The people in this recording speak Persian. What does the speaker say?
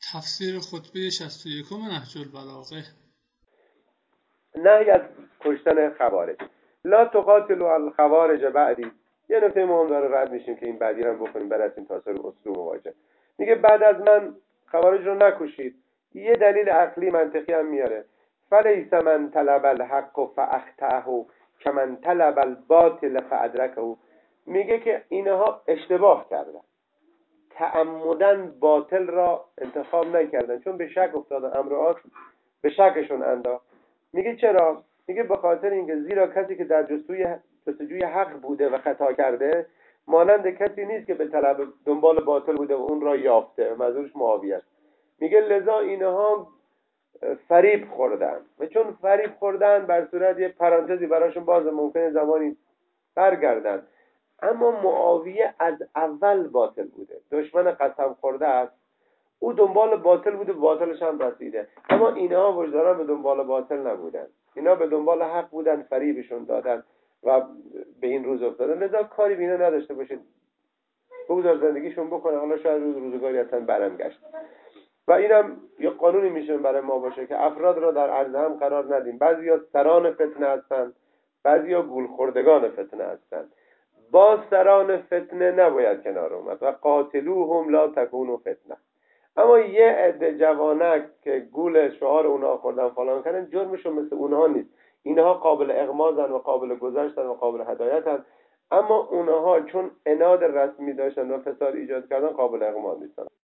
تفسیر خطبه 61 نهج البلاغه. نهی از کشتن خوارج. لا تقاتلوا الخوارج بعدی. یه نکته مهم داره، رد میشیم که این بعدی رو بکنیم برسیم تا سر اصول مواجه. میگه بعد از من خوارج رو نکشید. یه دلیل عقلی منطقی هم میاره. فلیس من طلب الحق فاخطئه کمن طلب الباطل فادرکه. میگه که اینها اشتباه کردن، تعمدن باطل را انتخاب نکردن، چون به شک افتادن، امرات به شکشون انداخت. میگه چرا؟ میگه به خاطر اینکه زیرا کسی که در جستجوی حق بوده و خطا کرده مانند کسی نیست که به طلب دنبال باطل بوده و اون را یافته. منظورش معاویه است. میگه لذا اینها فریب خوردن و چون فریب خوردن بر صورت یه پرانتزی براشون باز، ممکنه زمانی برگردن. اما معاویه از اول باطل بوده، دشمن قسم خورده است، او دنبال باطل بوده، باطلش هم رسیده. اما اینها وجدانان به دنبال باطل نبودن، اینا به دنبال حق بودن، فریبشون دادن و به این روز افتادن. لذا کاری به اینا نداشته باشید، بگذار زندگیشون بکنه، حالا شاید روزگاری اصلا برم گشت. و اینم یه قانونی میشه برای ما باشه که افراد را در عرض هم قرار ندیم. بعضیا سران فتنه هستند، بعضیا گول خوردگان فتنه هستند. با سران فتنه نباید کنار اومد. و قاتلوهم لا تکونوا فتنه. اما یه عده جوانک که گول شعار اونها خوردن فلان کردن، جرمشون مثل اونها نیست. اینها قابل اغمازن و قابل گذشتن و قابل هدایتن، اما اونها چون عناد رسمی داشتن و فساد ایجاد کردن قابل اغماز نیستن.